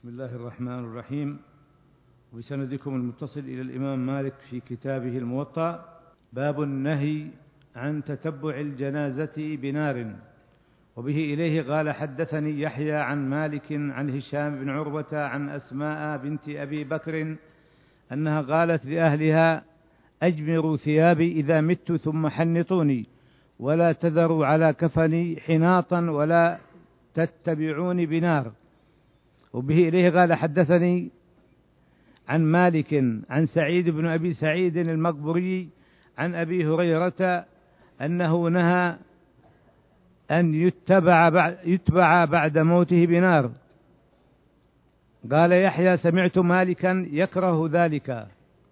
بسم الله الرحمن الرحيم. بسندكم المتصل إلى الإمام مالك في كتابه الموطأ. باب النهي عن تتبع الجنازة بنار. وبه إليه قال حدثني يحيى عن مالك عن هشام بن عروة عن أسماء بنت أبي بكر أنها قالت لأهلها: أجمروا ثيابي إذا مت ثم حنطوني، ولا تذروا على كفني حناطا، ولا تتبعوني بنار. وبه إليه قال حدثني عن مالك عن سعيد بن أبي سعيد المقبري عن أبي هريرة أنه نهى أن يتبع بعد موته بنار. قال يحيى: سمعت مالكا يكره ذلك.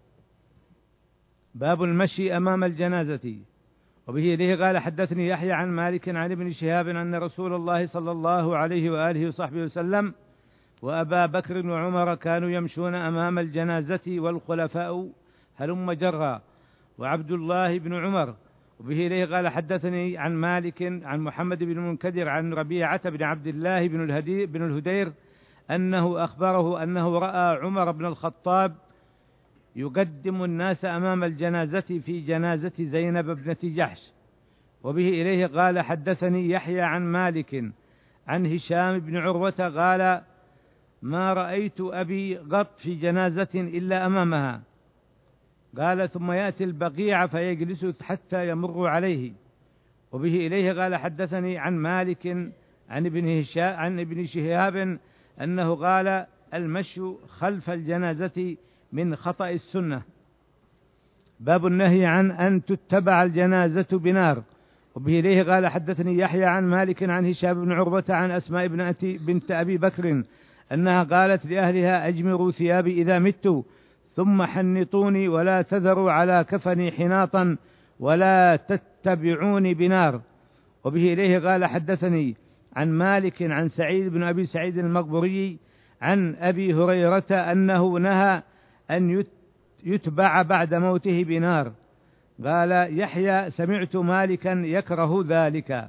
باب المشي أمام الجنازة. وبه إليه قال حدثني يحيى عن مالك عن ابن شهاب أن رسول الله صلى الله عليه وآله وصحبه وسلم وأبا بكر وعمر كانوا يمشون أمام الجنازة، والخلفاء هلم جرا، وعبد الله بن عمر. وبه إليه قال حدثني عن مالك عن محمد بن المنكدر عن ربيعة بن عبد الله بن الهدير أنه أخبره أنه رأى عمر بن الخطاب يقدم الناس أمام الجنازة في جنازة زينب ابنة جحش. وبه إليه قال حدثني يحيى عن مالك عن هشام بن عروة قال: ما رأيت أبي قط في جنازة إلا أمامها. قال: ثم يأتي البقيع فيجلس حتى يمر عليه. وبه إليه قال حدثني عن مالك عن ابن شهاب أنه قال: المشي خلف الجنازة من خطأ السنة. باب النهي عن أن تتبع الجنازة بنار. وبه إليه قال حدثني يحيى عن مالك عن هشام بن عروة عن أسماء بنت أبي بكر أنها قالت لأهلها: أجمروا ثيابي إذا مت ثم حنطوني، ولا تذروا على كفني حناطا، ولا تتبعوني بنار. وبه إليه قال حدثني عن مالك عن سعيد بن أبي سعيد المقبري عن أبي هريرة أنه نهى أن يتبع بعد موته بنار. قال يحيى: سمعت مالكا يكره ذلك.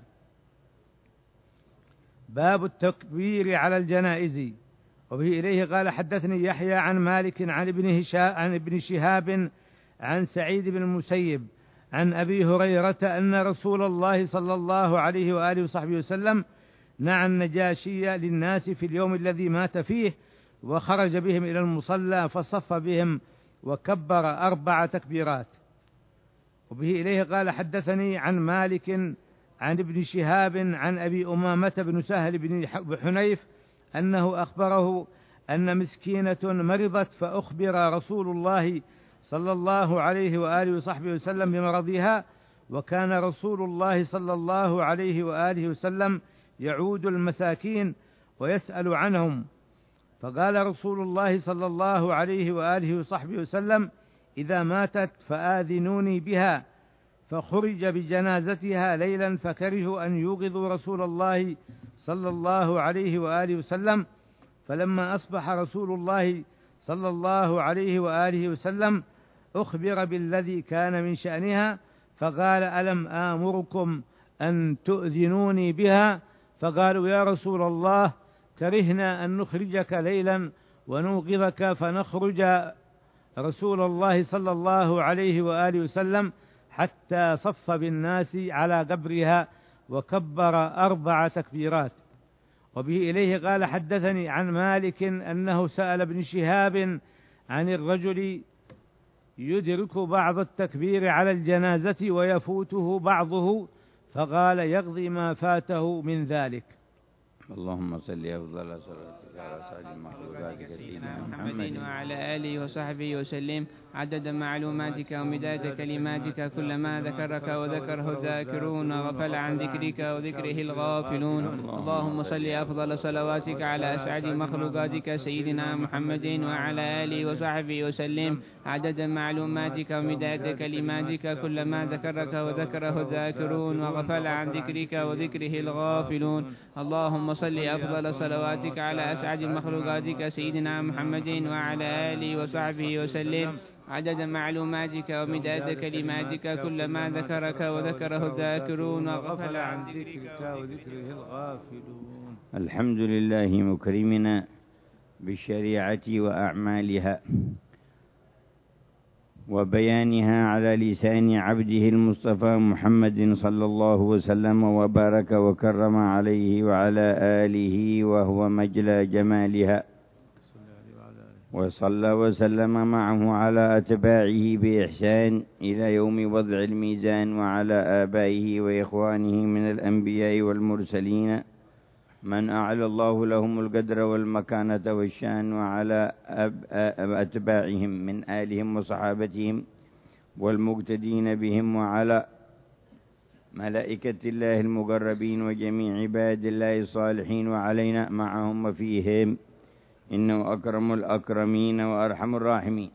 باب التكبير على الجنائز. وبه إليه قال حدثني يحيى عن مالك عن ابن شهاب عن سعيد بن المسيب عن أبي هريرة أن رسول الله صلى الله عليه وآله وصحبه وسلم نعى النجاشي للناس في اليوم الذي مات فيه، وخرج بهم إلى المصلى فصف بهم وكبر 4 تكبيرات. وبه إليه قال حدثني عن مالك عن ابن شهاب عن أبي أمامة بن سهل بن حنيف أنه أخبره أن مسكينة مرضت، فأخبر رسول الله صلى الله عليه وآله وصحبه وسلم بمرضها، وكان رسول الله صلى الله عليه وآله وسلم يعود المساكين ويسأل عنهم. فقال رسول الله صلى الله عليه وآله وصحبه وسلم: إذا ماتت فآذنوني بها. فخرج بجنازتها ليلا، فكرهوا أن يوقظوا رسول الله صلى الله عليه وآله وسلم. فلما أصبح رسول الله صلى الله عليه وآله وسلم أخبر بالذي كان من شأنها، فقال: ألم آمركم أن تؤذنوني بها؟ فقالوا: يا رسول الله، كرهنا أن نخرجك ليلا ونوقظك. فنخرج رسول الله صلى الله عليه وآله وسلم حتى صف بالناس على قبرها وكبر 4 تكبيرات. وبه إليه قال حدثني عن مالك أنه سأل ابن شهاب عن الرجل يدرك بعض التكبير على الجنازة ويفوته بعضه، فقال: يقضي ما فاته من ذلك. اللهم صل أفضل صلاتك على سيد مخلوقاتك سيدنا محمد وعلى آله وصحبه وسلم عدد معلوماتك ومداد كلماتك، كلما ذكرك وذكره الذاكرون وغفل عن ذكرك وذكره الغافلون. اللهم صل أفضل صلواتك على أسعد مخلوقاتك سيدنا محمد وعلى آله وصحبه وسلم عدد معلوماتك ومداد كلماتك، كلما ذكرك وذكره الذاكرون وغفل عن ذكرك وذكره الغافلون. اللهم صل أفضل صلواتك على أسعد مخلوقاتك سيدنا محمد وعلى آله وصحبه وسلم عدد معلوماتك ومداد كلماتك، كلما ذكرك وذكره الذاكرون وغفل عن ذكرك وذكره الغافلون. الحمد لله مكرمنا بالشريعة وأعمالها وبيانها على لسان عبده المصطفى محمد صلى الله وسلم وبارك وكرم عليه وعلى آله وهو مجلى جمالها، وصلى وسلم معه على أتباعه بإحسان إلى يوم وضع الميزان، وعلى آبائه وإخوانه من الأنبياء والمرسلين من أعلى الله لهم القدر والمكانة والشان، وعلى أتباعهم من آلهم وصحابتهم والمقتدين بهم، وعلى ملائكة الله المقربين وجميع عباد الله الصالحين، وعلينا معهم وفيهم، إنه أكرم الأكرمين وأرحم الراحمين.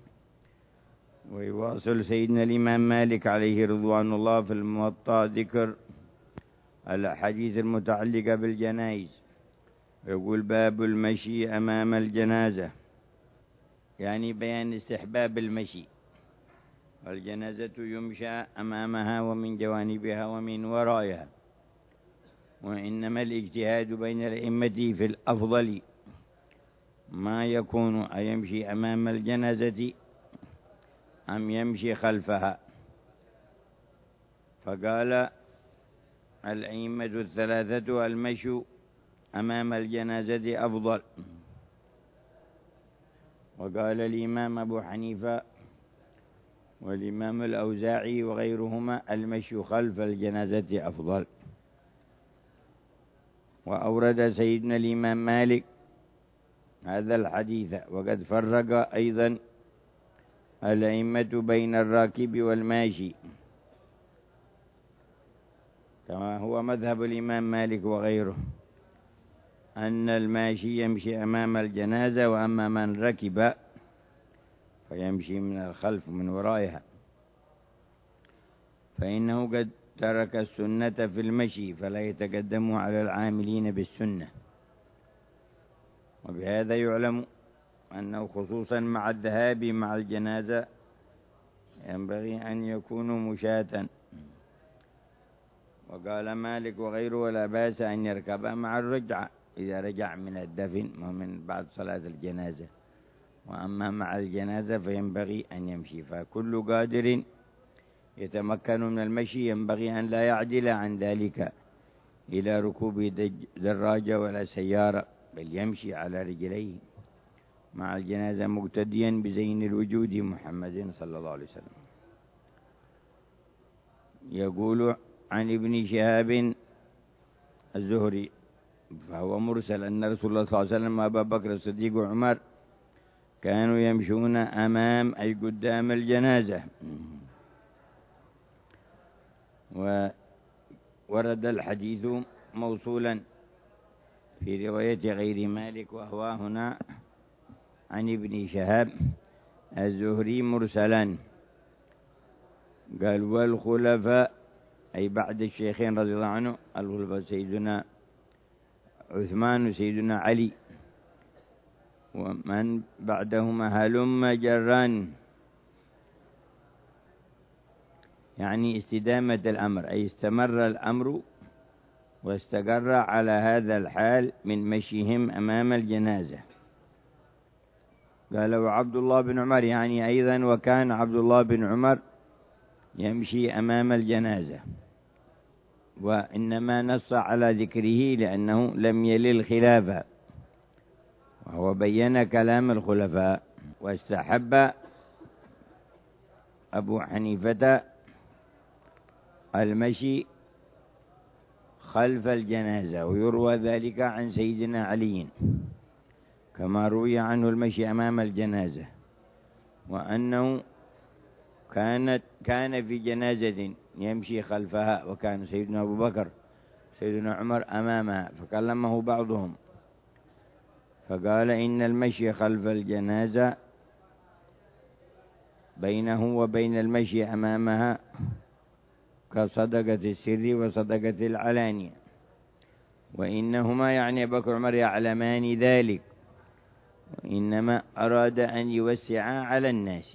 ويواصل سيدنا الإمام مالك عليه رضوان الله في الموطأ ذكر الأحاديث المتعلقة بالجنائز، يقول: باب المشي أمام الجنازة، يعني بيان استحباب المشي، والجنازة يمشى أمامها ومن جوانبها ومن ورائها، وإنما الاجتهاد بين الأئمة في الأفضل ما يكون أيمشي أمام الجنازة أم يمشي خلفها. فقال الأئمة الثلاثة: المشي أمام الجنازة أفضل. وقال الإمام أبو حنيفة والإمام الأوزاعي وغيرهما: المشي خلف الجنازة أفضل. وأورد سيدنا الإمام مالك هذا الحديث، وقد فرق أيضا الأئمة بين الراكب والماشي، كما هو مذهب الإمام مالك وغيره، أن الماشي يمشي أمام الجنازة، وأما من ركب فيمشي من الخلف من ورائها، فإنه قد ترك السنة في المشي فلا يتقدم على العاملين بالسنة. وبهذا يعلم أنه خصوصا مع الذهاب مع الجنازة ينبغي أن يكونوا مشاة. وقال مالك وغيره: ولا بأس أن يركب مع الرجعة إذا رجع من الدفن ومن بعد صلاة الجنازة، وأما مع الجنازة فينبغي أن يمشي. فكل قادر يتمكن من المشي ينبغي أن لا يعدل عن ذلك إلى ركوب دراجة ولا سيارة، بل يمشي على رجليه مع الجنازة مقتديا بزين الوجود محمد صلى الله عليه وسلم. يقول عن ابن شهاب الزهري فهو مرسل أن رسول الله صلى الله عليه وسلم وأبا بكر الصديق وعمر كانوا يمشون أمام أي قدام الجنازة. وورد الحديث موصولا في رواية غير مالك، وهو هنا عن ابن شهاب الزهري مرسلا. قال: والخلفاء أي بعد الشيخين رضي الله عنه، الخلفاء سيدنا عثمان وسيدنا علي، ومن بعدهما هلم جران، يعني استدامة الأمر، أي استمر الأمر واستقر على هذا الحال من مشيهم أمام الجنازة. قال: وعبد الله بن عمر، يعني أيضا وكان عبد الله بن عمر يمشي أمام الجنازة، وإنما نص على ذكره لأنه لم يل الخلافة، وهو بين كلام الخلفاء. واستحب أبو حنيفة المشي خلف الجنازة، ويروى ذلك عن سيدنا علي كما روي عنه المشي أمام الجنازة، وأنه كان في جنازة يمشي خلفها، وكان سيدنا أبو بكر سيدنا عمر أمامها، فكلمه بعضهم فقال: إن المشي خلف الجنازة بينه وبين المشي أمامها كصدقة السر وصدقة العلانية، وإنهما يعني أبو بكر وعمر يعلمان ذلك، وإنما أراد أن يوسعا على الناس.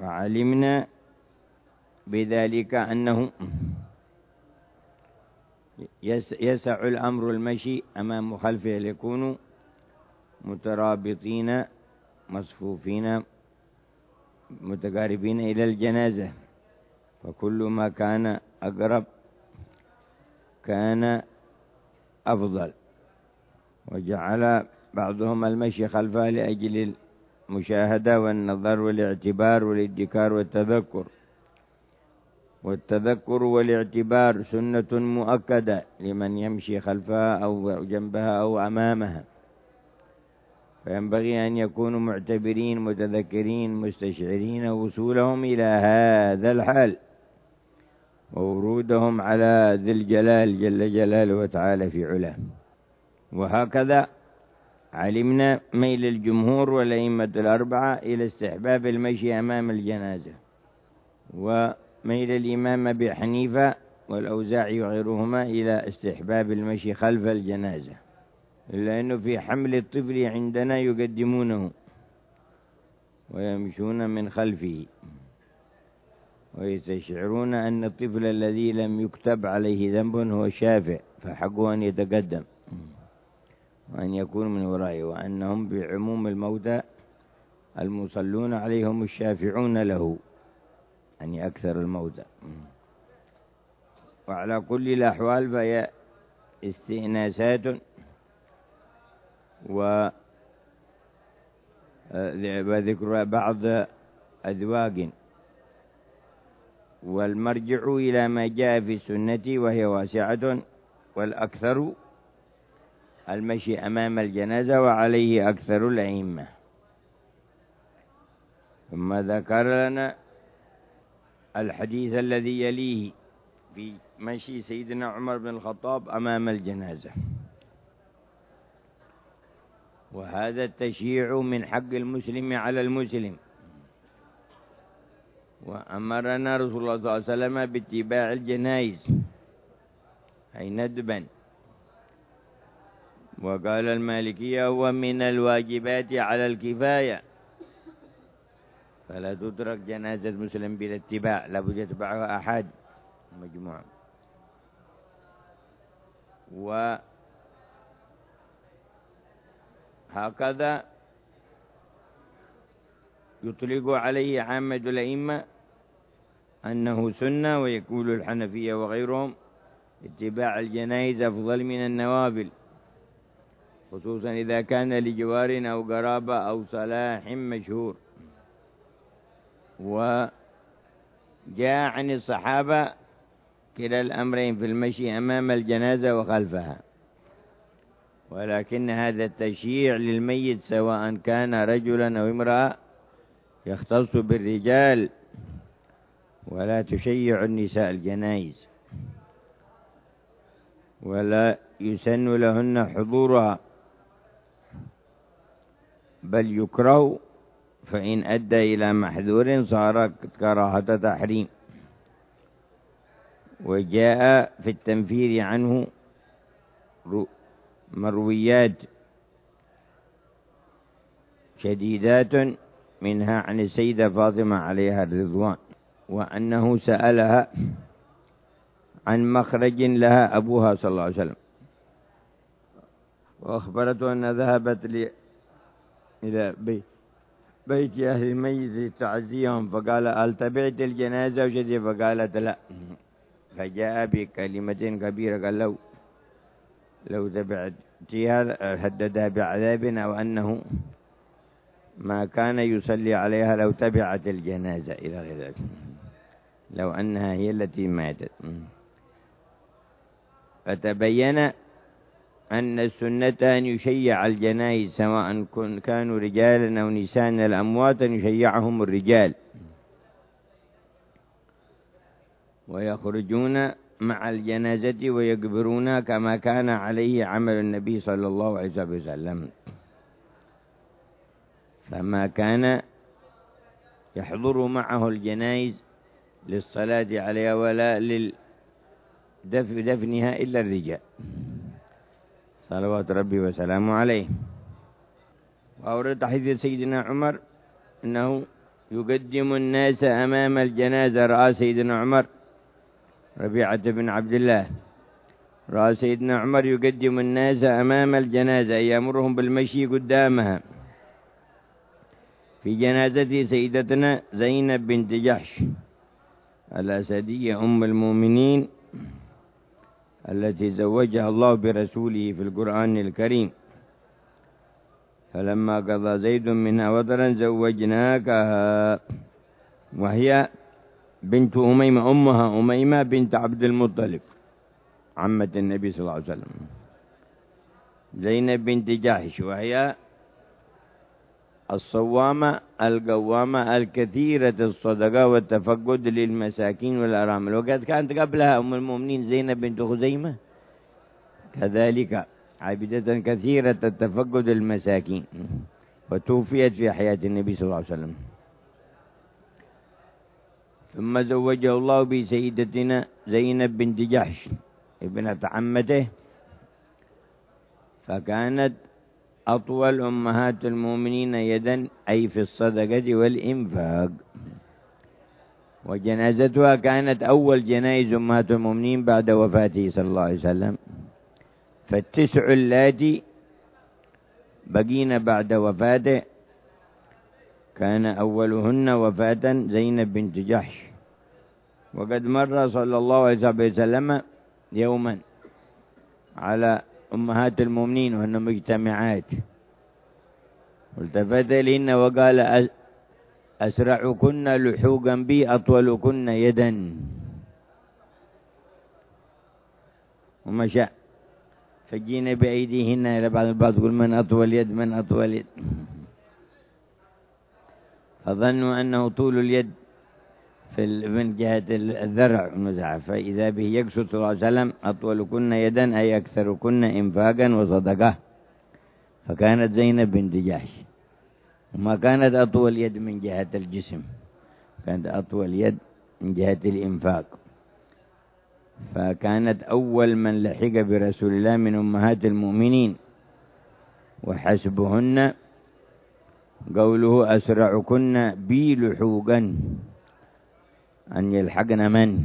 وعلمنا بذلك أنه يسع الأمر المشي أمام خلفه ليكونوا مترابطين مصفوفين متقاربين إلى الجنازة، فكل ما كان أقرب كان أفضل. وجعل بعضهم المشي خلفه لأجل المشاهدة والنظر والاعتبار والادكار والتذكر والاعتبار سنة مؤكدة لمن يمشي خلفها أو جنبها أو أمامها، فينبغي أن يكونوا معتبرين متذكرين مستشعرين وصولهم إلى هذا الحال وورودهم على ذي الجلال جل جلاله وتعالى في علاه. وهكذا علمنا ميل الجمهور والأئمة الأربعة إلى استحباب المشي أمام الجنازة، وميل الإمام أبي حنيفة والأوزاعي وغيرهما إلى استحباب المشي خلف الجنازة، إلا أنه في حمل الطفل عندنا يقدمونه ويمشون من خلفه، ويستشعرون أن الطفل الذي لم يكتب عليه ذنب هو شافع، فحقه أن يتقدم وأن يكون من ورائه، وأنهم بعموم الموتى المصلون عليهم الشافعون له، يعني أكثر الموتى. وعلى كل الأحوال فهي استئناسات وذكر بعض أذواق، والمرجع إلى ما جاء في السنة وهي واسعة، والأكثر المشي أمام الجنازة وعليه أكثر الأئمة. ثم ذكر لنا الحديث الذي يليه في مشي سيدنا عمر بن الخطاب أمام الجنازة، وهذا التشييع من حق المسلم على المسلم، وأمرنا رسول الله صلى الله عليه وسلم باتباع الجنائز أي ندبا، وقال المالكية هو من الواجبات على الكفاية، فلا تترك جنازة مسلم بلا اتباع، لابد يتبعها أحد مجموعة. وهكذا يطلق عليه عامة الأئمة أنه سنة، ويقول الحنفية وغيرهم اتباع الجنائز أفضل من النوافل، خصوصا إذا كان لجوار أو قرابة أو صلاح مشهور. وجاء عن الصحابة كلا الأمرين في المشي أمام الجنازة وخلفها، ولكن هذا التشييع للميت سواء كان رجلا أو امرأة يختص بالرجال، ولا تشيع النساء الجنائز، ولا يسن لهن حضورها، بل يكره، فإن أدى إلى محذور صار كراهة تحريم. وجاء في التنفير عنه مرويات شديدات، منها عن السيدة فاطمة عليها الرضوان، وأنه سألها عن مخرج لها أبوها صلى الله عليه وسلم، وأخبرته أن ذهبت إلى بيت أهل الميت لتعزيهم، فقال هل تبعت الجنازة وشدي؟ فقالت لا، فجاء بكلمة كبيرة قال لو تبعتها هددها بعذاب، أو أنه ما كان يصلي عليها لو تبعت الجنازة إلى غير ذلك، لو أنها هي التي ماتت. فتبين أن السنة أن يشيع الجنائز سواء كانوا رجالا أو نساء الأموات، أن يشيعهم الرجال ويخرجون مع الجنازة ويقبرون كما كان عليه عمل النبي صلى الله عليه وسلم، فما كان يحضر معه الجنائز للصلاة عليها ولا لدفنها إلا الرجال صلوات ربي وسلامه عليه. وأورد حديث سيدنا عمر أنه يقدم الناس أمام الجنازة، رأى سيدنا عمر ربيعة بن عبد الله رأى سيدنا عمر يقدم الناس أمام الجنازة يأمرهم بالمشي قدامها. في جنازة سيدتنا زينب بنت جحش الأسدية أم المؤمنين التي زوجها الله برسوله في القرآن الكريم، فلما قضى زيد منها وطرا زوجناكها، وهي بنت أميمة، أمها أميمة بنت عبد المطلب عمة النبي صلى الله عليه وسلم. زينب بنت جحش وهي الصوامة القوامة الكثيرة الصدقة والتفقد للمساكين والأرامل، وقد كانت قبلها أم المؤمنين زينب بنت خزيمة كذلك عابدة كثيرة التفقد للمساكين، وتوفيت في حياة النبي صلى الله عليه وسلم. ثم زوجه الله بسيدتنا زينب بنت جحش ابنة عمته، فكانت أطول أمهات المؤمنين يدا أي في الصدقة والإنفاق، وجنازتها كانت أول جنائز أمهات المؤمنين بعد وفاته صلى الله عليه وسلم. فالتسع اللاتي بقين بعد وفاته كان أولهن وفاة زينب بنت جحش. وقد مر صلى الله عليه وسلم يوما على أمهات المؤمنين وهن مجتمعات، والتفت إليهن وقال أسرعكن لحوقا بي أطولكن يدا، ومشى فجينا بأيديهن إلى بعض البعض يقول من أطول يد من أطول يد، فظنوا أنه طول اليد من جهة الذرع والمزعة، فإذا به يقصد صلى الله عليه وسلم أطولكن يدا أي أكثركن إنفاقا وصدقة، فكانت زينب بنت جحش، وما كانت أطول يد من جهة الجسم، كانت أطول يد من جهة الإنفاق، فكانت أول من لحق برسول الله من أمهات المؤمنين. وحسبهن قوله أسرعكن بي لحوقا أن يلحقن من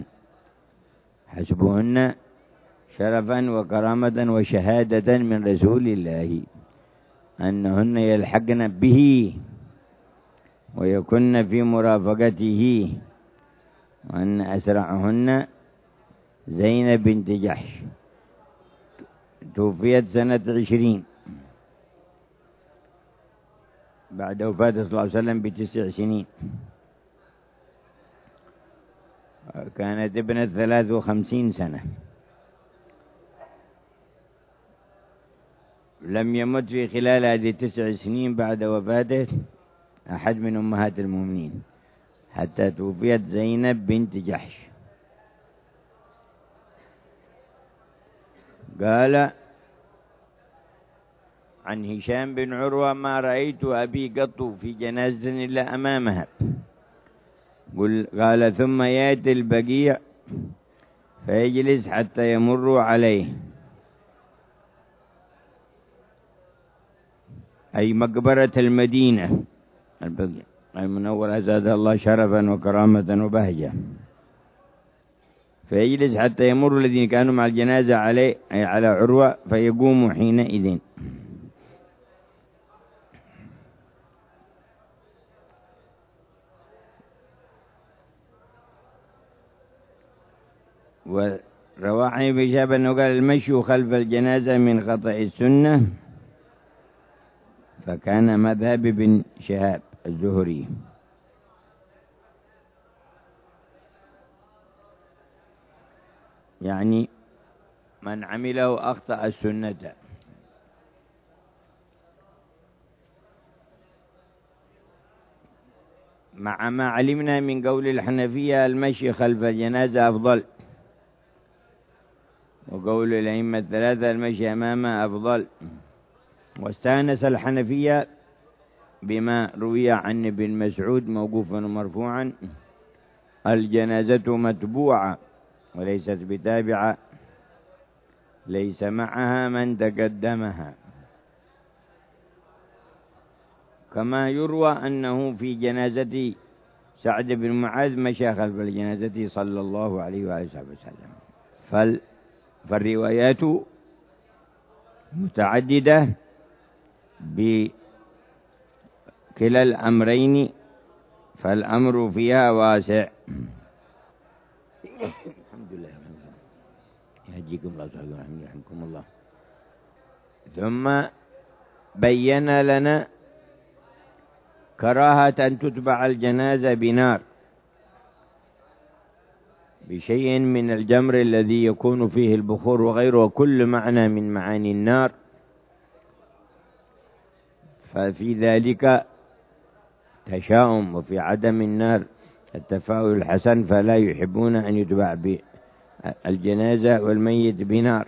حسبهن شرفا وكرامة وشهادة من رسول الله أنهن يلحقن به ويكن في مرافقته، وأن أسرعهن زينب بنت جحش توفيت سنة 20 بعد وفاة صلى الله عليه وسلم ب9 سنين، كانت ابنة 53 سنة. لم يمت في خلال هذه 9 سنين بعد وفاته أحد من أمهات المؤمنين حتى توفيت زينب بنت جحش. قال عن هشام بن عروة ما رأيت أبي قط في جنازة إلا أمامها، قال ثم يأتي البقيع فيجلس حتى يمر عليه، أي مقبرة المدينة البقيع المنورة زاد الله شرفا وكرامة وبهجة، فيجلس حتى يمر الذين كانوا مع الجنازة عليه أي على عروة فيقوم حينئذ. وروى عن ابن شهاب أنه قال المشي خلف الجنازة من خطأ السنة، فكان مذهب ابن شهاب الزهري. يعني من عمله أخطأ السنة. مع ما علمنا من قول الحنفية المشي خلف الجنازة أفضل، وقول الأئمة الثلاثة المشي أمامها أفضل. واستانس الحنفية بما روي عن ابن مسعود موقوفا ومرفوعا الجنازة متبوعة وليست بتابعة، ليس معها من تقدمها، كما يروى أنه في جنازة سعد بن معاذ مشى خلف الجنازة صلى الله عليه وآله وسلم. فالروايات متعددة بكلا الأمرين، فالأمر فيها واسع. الحمد لله يهديكم الله يرحمكم الله. ثم بين لنا كراهة أن تتبع الجنازة بنار، بشيء من الجمر الذي يكون فيه البخور وغيره، وكل معنى من معاني النار، ففي ذلك تشاؤم، وفي عدم النار التفاؤل الحسن، فلا يحبون أن يتبع الجنازة والميت بنار.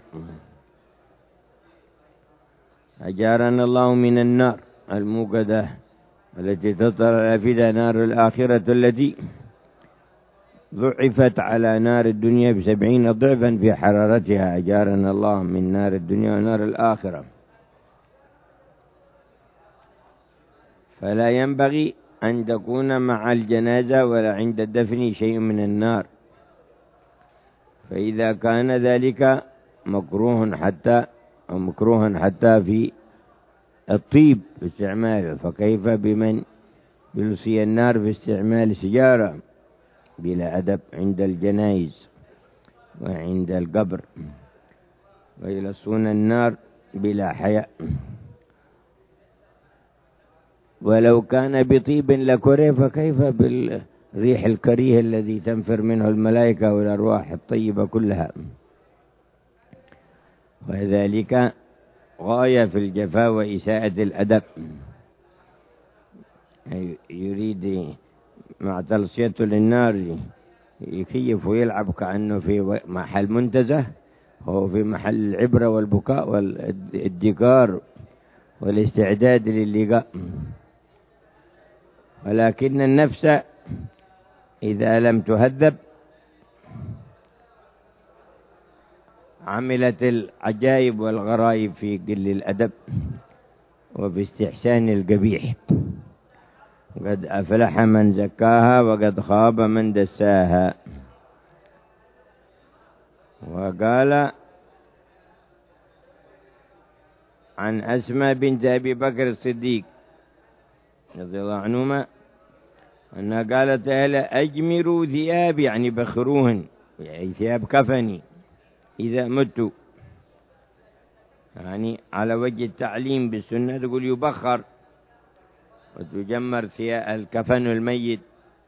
أجارنا الله من النار الموقدة التي تطلع الأفئدة، نار الآخرة التي ضعفت على نار الدنيا ب70 ضعفا في حرارتها. أجارنا الله من نار الدنيا ونار الآخرة. فلا ينبغي أن تكون مع الجنازة ولا عند الدفن شيء من النار، فإذا كان ذلك مكروها حتى في الطيب في استعماله، فكيف بمن يلصي النار في استعمال سجارة بلا أدب عند الجنائز وعند القبر، ويلصون النار بلا حياء. ولو كان بطيب لكره، فكيف بالريح الكريه الذي تنفر منه الملائكة والأرواح الطيبة كلها. وذلك غاية في الجفاء وإساءة الأدب. يريد مع تلصيته للنار يكيف ويلعب كأنه في محل منتزه، هو في محل العبرة والبكاء والادكار والاستعداد للقاء. ولكن النفس إذا لم تهذب عملت العجائب والغرائب في قل الأدب وفي استحسان القبيح. قد أفلح من زكاها وقد خاب من دساها. وقال عن أسماء بنت أبي بكر الصديق رضي الله عنهما أنها قالت أهلا أجمروا ثياب، يعني بخروهن، يعني ثياب كفني إذا مت، يعني على وجه التعليم بالسنة تقول يبخر وتجمر ثياب الكفن الميت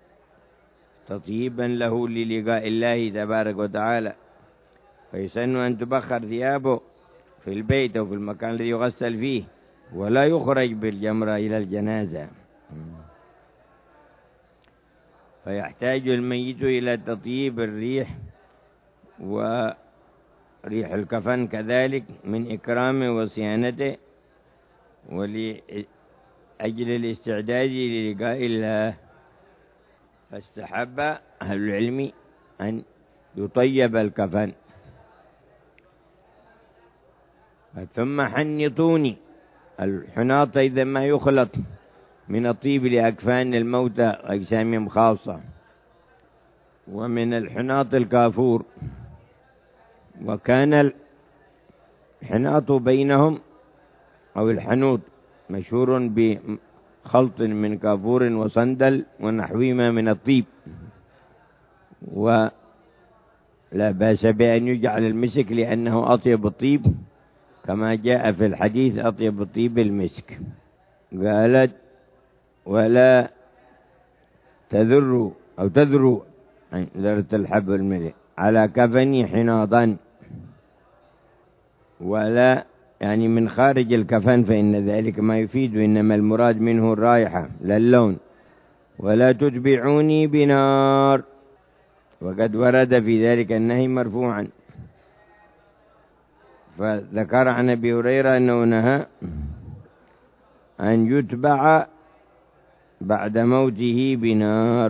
تطيبا له للقاء الله تبارك وتعالى. فيسن أن تبخر ثيابه في البيت أو في المكان الذي يغسل فيه، ولا يخرج بالجمرة إلى الجنازة. فيحتاج الميت إلى تطيب الريح وريح الكفن كذلك من إكرامه وصيانته، ولأجل الاستعداد للقاء الله. فاستحب أهل العلم أن يطيب الكفن. ثم حنطوني، الحناط إذا ما يخلط من الطيب لأكفان الموتى أجسامهم خاصة، ومن الحناط الكافور. وكان الحناط بينهم أو الحنوط مشهور بخلط من كافور وصندل ونحوهما من الطيب، ولا بأس بأن يجعل المسك لأنه أطيب الطيب، كما جاء في الحديث أطيب الطيب المسك. قالت ولا تذروا أو تذروا ذرة الحب الملئ على كفني حناطا، ولا يعني من خارج الكفن، فإن ذلك ما يفيد، إنما المراد منه الرائحة لا اللون. ولا تتبعوني بنار، وقد ورد في ذلك النهي مرفوعا. فذكر عن أبي هريرة أنه نهى أن يتبع بعد موته بنار.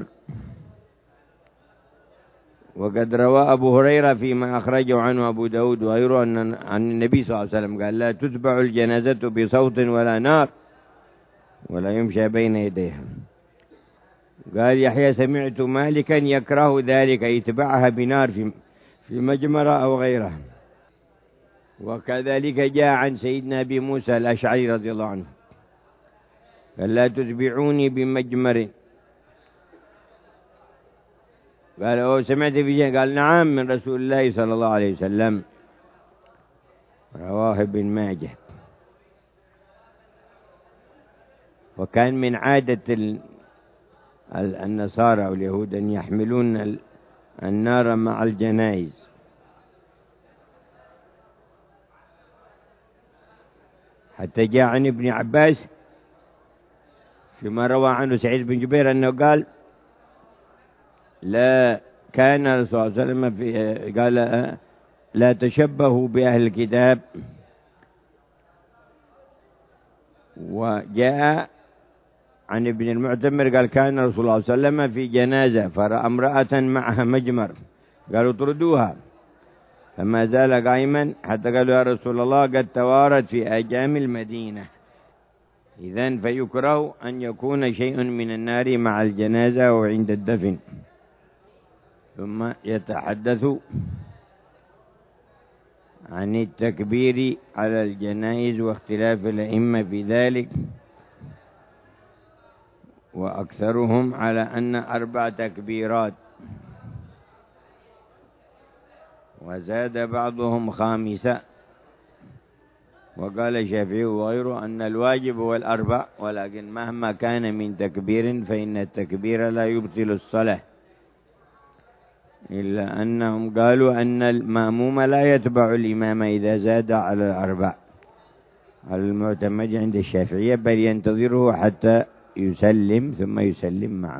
وقد روى أبو هريرة فيما أخرجه عنه أبو داود وغيره عن النبي صلى الله عليه وسلم قال لا تتبع الجنازة بصوت ولا نار ولا يمشى بين يديها. قال يحيى سمعت مالكا يكره ذلك، يتبعها بنار في مجمرة أو غيرها. وكذلك جاء عن سيدنا أبي موسى الأشعري رضي الله عنه قال لا تتبعوني بمجمر، قال أو سمعت في شيء؟ قال نعم من رسول الله صلى الله عليه وسلم، رواه ابن ماجه. وكان من عادة النصارى واليهود أن يحملون النار مع الجنائز، حتى جاء عن ابن عباس فيما روى عنه سعيد بن جبير أنه قال لا كان الرسول صلى الله عليه وسلم قال لا تشبهوا بأهل الكتاب. وجاء عن ابن المعتمر قال كان الرسول صلى الله عليه وسلم في جنازة فرأى امرأة معها مجمر، قالوا اطردوها، فما زال قائما حتى قالوا يا رسول الله قد توارت في أجام المدينة. إذن فيكره أن يكون شيء من النار مع الجنازة وعند الدفن. ثم يتحدث عن التكبير على الجنائز واختلاف الأئمة في ذلك، وأكثرهم على أن 4 تكبيرات، وزاد بعضهم 5. وقال الشافعي وغيره أن الواجب هو 4، ولكن مهما كان من تكبير فإن التكبير لا يبطل الصلاة، إلا أنهم قالوا أن المأموم لا يتبع الإمام إذا زاد على 4 على المعتمد عند الشافعية، بل ينتظره حتى يسلم ثم يسلم معه.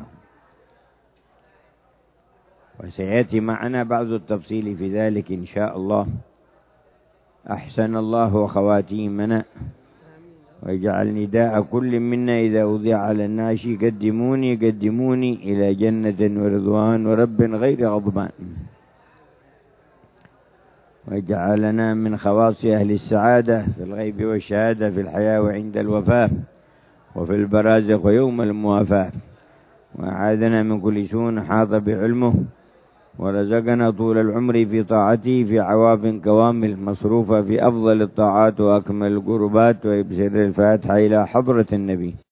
وسيأتي معنا بعض التفصيل في ذلك إن شاء الله. أحسن الله خواتيمنا، ويجعل نداء كل منا إذا وضع على الناشي قدموني قدموني إلى جنة ورضوان ورب غير غضبان، ويجعلنا من خواص أهل السعادة في الغيب والشهادة، في الحياة وعند الوفاة، وفي البرازخ ويوم الموافاة، وأعاذنا من كل سوء حاط بعلمه، ورزقنا طول العمر في طاعته في عواف كوامل مصروفة في أفضل الطاعات وأكمل القربات. ويبسر الفاتحة إلى حضرة النبي.